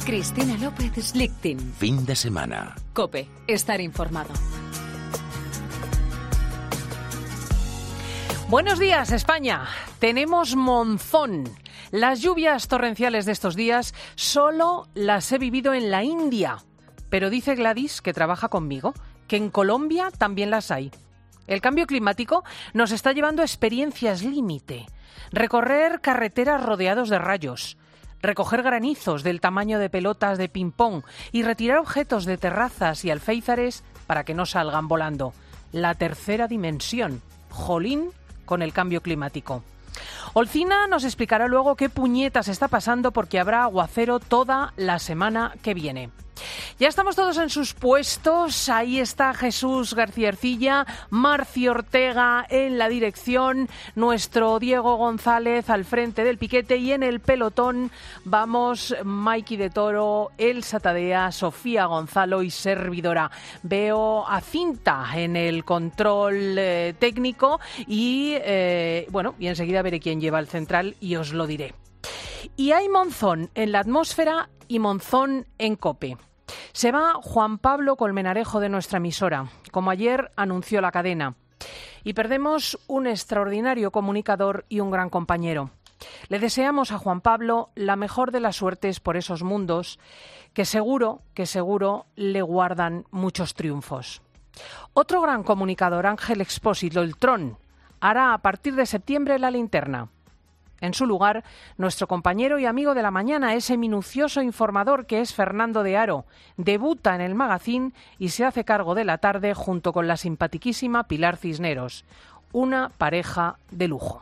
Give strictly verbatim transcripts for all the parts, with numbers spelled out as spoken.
Cristina López Slichting. Fin de semana. COPE. Estar informado. Buenos días, España. Tenemos monzón. Las lluvias torrenciales de estos días solo las he vivido en la India. Pero dice Gladys, que trabaja conmigo, que en Colombia también las hay. El cambio climático nos está llevando a experiencias límite. Recorrer carreteras rodeados de rayos, recoger granizos del tamaño de pelotas de ping-pong y retirar objetos de terrazas y alféizares para que no salgan volando. La tercera dimensión. Jolín con el cambio climático. Olcina nos explicará luego qué puñetas está pasando porque habrá aguacero toda la semana que viene. Ya estamos todos en sus puestos. Ahí está Jesús García Ercilla, Marci Ortega en la dirección, nuestro Diego González al frente del piquete y en el pelotón vamos Maiki de Toro, Elsa Tadea, Sofía Gonzalo y servidora. Veo a Cinta en el control eh, técnico y eh, bueno, y enseguida veré quién lleva el central y os lo diré. Y hay monzón en la atmósfera y monzón en COPE. Se va Juan Pablo Colmenarejo de nuestra emisora, como ayer anunció la cadena. Y perdemos un extraordinario comunicador y un gran compañero. Le deseamos a Juan Pablo la mejor de las suertes por esos mundos que seguro, que seguro le guardan muchos triunfos. Otro gran comunicador, Ángel Expósito, el Tron, hará a partir de septiembre la linterna. En su lugar, nuestro compañero y amigo de la mañana, ese minucioso informador que es Fernando de Aro, debuta en el Magazín y se hace cargo de la tarde junto con la simpatiquísima Pilar Cisneros. Una pareja de lujo.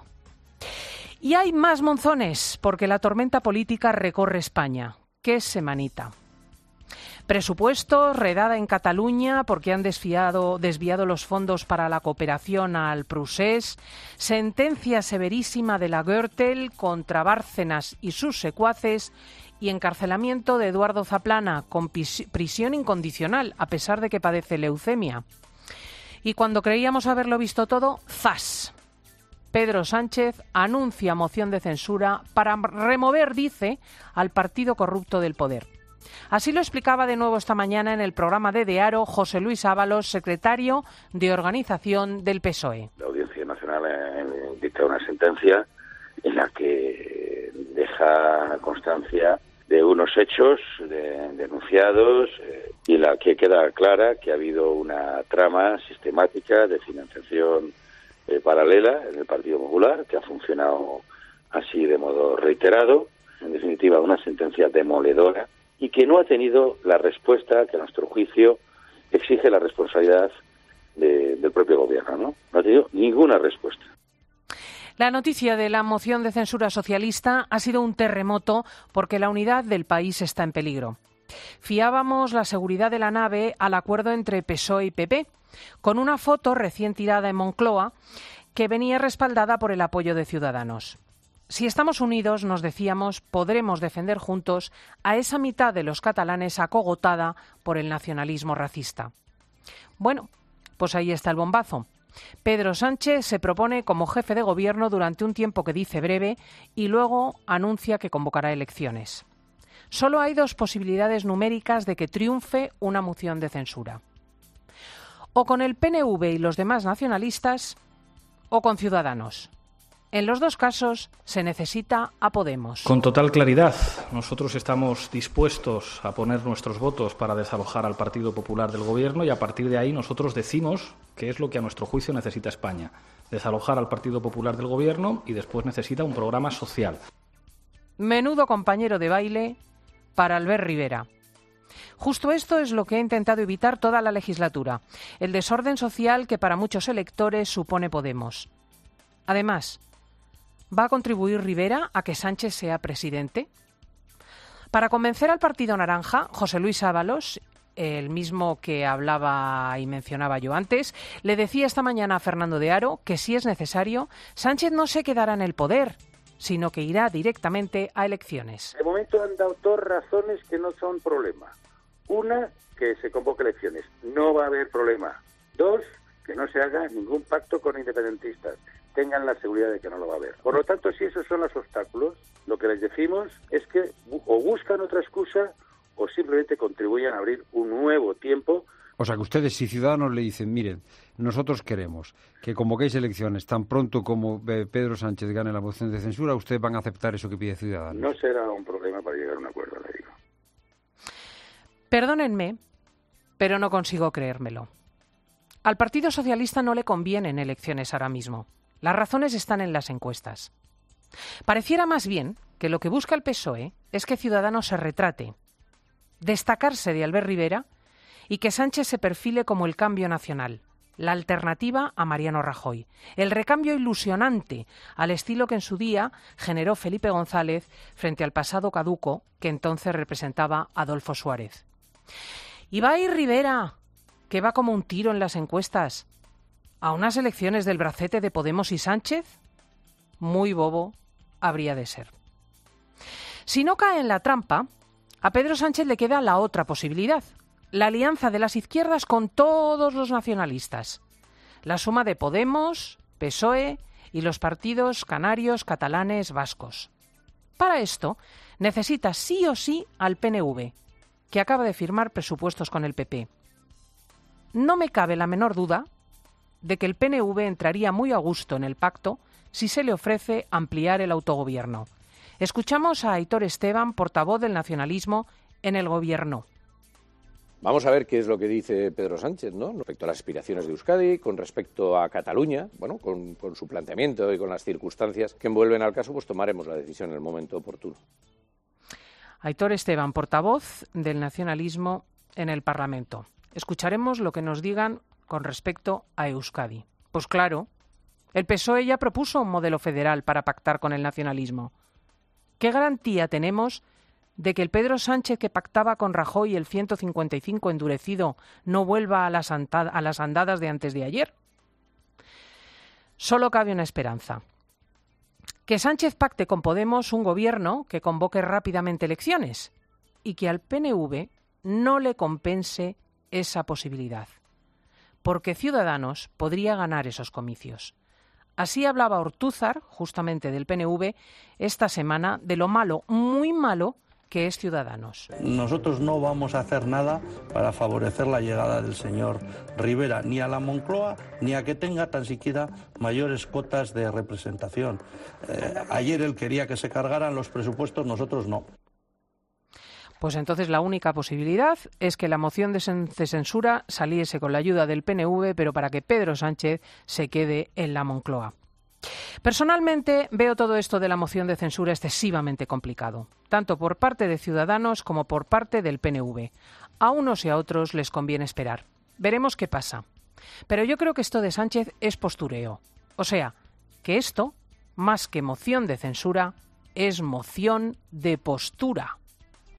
Y hay más monzones, porque la tormenta política recorre España. ¡Qué semanita! Presupuesto, redada en Cataluña porque han desviado, desviado los fondos para la cooperación al Prusés, sentencia severísima de la Gürtel contra Bárcenas y sus secuaces y encarcelamiento de Eduardo Zaplana con prisión incondicional a pesar de que padece leucemia. Y cuando creíamos haberlo visto todo, ¡zas! Pedro Sánchez anuncia moción de censura para remover, dice, al partido corrupto del poder. Así lo explicaba de nuevo esta mañana en el programa de De Aro José Luis Ábalos, secretario de Organización del P S O E. La Audiencia Nacional eh, dicta una sentencia en la que deja constancia de unos hechos de, denunciados eh, y en la que queda clara que ha habido una trama sistemática de financiación eh, paralela en el Partido Popular que ha funcionado así de modo reiterado. En definitiva, una sentencia demoledora y que no ha tenido la respuesta que a nuestro juicio exige la responsabilidad de, del propio gobierno, ¿no? No ha tenido ninguna respuesta. La noticia de la moción de censura socialista ha sido un terremoto porque la unidad del país está en peligro. Fiábamos la seguridad de la nave al acuerdo entre P S O E y P P, con una foto recién tirada en Moncloa que venía respaldada por el apoyo de Ciudadanos. Si estamos unidos, nos decíamos, podremos defender juntos a esa mitad de los catalanes acogotada por el nacionalismo racista. Bueno, pues ahí está el bombazo. Pedro Sánchez se propone como jefe de gobierno durante un tiempo que dice breve y luego anuncia que convocará elecciones. Solo hay dos posibilidades numéricas de que triunfe una moción de censura. O con el P N V y los demás nacionalistas, o con Ciudadanos. En los dos casos se necesita a Podemos. Con total claridad, nosotros estamos dispuestos a poner nuestros votos para desalojar al Partido Popular del Gobierno y a partir de ahí nosotros decimos qué es lo que a nuestro juicio necesita España. Desalojar al Partido Popular del Gobierno y después necesita un programa social. Menudo compañero de baile para Albert Rivera. Justo esto es lo que ha intentado evitar toda la legislatura, el desorden social que para muchos electores supone Podemos. Además, ¿va a contribuir Rivera a que Sánchez sea presidente? Para convencer al Partido Naranja, José Luis Ábalos, el mismo que hablaba y mencionaba yo antes, le decía esta mañana a Fernando de Aro que si es necesario, Sánchez no se quedará en el poder, sino que irá directamente a elecciones. De momento han dado dos razones que no son problema. Una, que se convoque elecciones. No va a haber problema. Dos, que no se haga ningún pacto con independentistas. Tengan la seguridad de que no lo va a haber. Por lo tanto, si esos son los obstáculos, lo que les decimos es que o buscan otra excusa o simplemente contribuyan a abrir un nuevo tiempo. O sea que ustedes, si Ciudadanos le dicen, miren, nosotros queremos que convoquéis elecciones tan pronto como Pedro Sánchez gane la moción de censura, ¿ustedes van a aceptar eso que pide Ciudadanos? No será un problema para llegar a un acuerdo, le digo. Perdónenme, pero no consigo creérmelo. Al Partido Socialista no le convienen elecciones ahora mismo. Las razones están en las encuestas. Pareciera más bien que lo que busca el P S O E es que Ciudadanos se retrate, destacarse de Albert Rivera y que Sánchez se perfile como el cambio nacional, la alternativa a Mariano Rajoy, el recambio ilusionante al estilo que en su día generó Felipe González frente al pasado caduco que entonces representaba Adolfo Suárez. Y va a ir Rivera, que va como un tiro en las encuestas, a unas elecciones del bracete de Podemos y Sánchez. Muy bobo habría de ser. Si no cae en la trampa, a Pedro Sánchez le queda la otra posibilidad, la alianza de las izquierdas con todos los nacionalistas, la suma de Podemos, P S O E y los partidos canarios, catalanes, vascos. Para esto necesita sí o sí al P N V, que acaba de firmar presupuestos con el P P. No me cabe la menor duda de que el P N V entraría muy a gusto en el pacto si se le ofrece ampliar el autogobierno. Escuchamos a Aitor Esteban, portavoz del nacionalismo en el Gobierno. Vamos a ver qué es lo que dice Pedro Sánchez, ¿no? Respecto a las aspiraciones de Euskadi, con respecto a Cataluña, bueno, con, con su planteamiento y con las circunstancias que envuelven al caso, pues tomaremos la decisión en el momento oportuno. Aitor Esteban, portavoz del nacionalismo en el Parlamento. Escucharemos lo que nos digan con respecto a Euskadi. Pues claro, el P S O E ya propuso un modelo federal para pactar con el nacionalismo. ¿Qué garantía tenemos de que el Pedro Sánchez que pactaba con Rajoy el ciento cincuenta y cinco endurecido no vuelva a las, anta- a las andadas de antes de ayer? Solo cabe una esperanza. Que Sánchez pacte con Podemos un gobierno que convoque rápidamente elecciones y que al P N V no le compense esa posibilidad, porque Ciudadanos podría ganar esos comicios. Así hablaba Ortúzar, justamente del P N V, esta semana de lo malo, muy malo, que es Ciudadanos. Nosotros no vamos a hacer nada para favorecer la llegada del señor Rivera, ni a la Moncloa, ni a que tenga tan siquiera mayores cotas de representación. Eh, ayer él quería que se cargaran los presupuestos, nosotros no. Pues entonces la única posibilidad es que la moción de censura saliese con la ayuda del P N V, pero para que Pedro Sánchez se quede en la Moncloa. Personalmente veo todo esto de la moción de censura excesivamente complicado, tanto por parte de Ciudadanos como por parte del P N V. A unos y a otros les conviene esperar. Veremos qué pasa. Pero yo creo que esto de Sánchez es postureo. O sea, que esto, más que moción de censura, es moción de postura.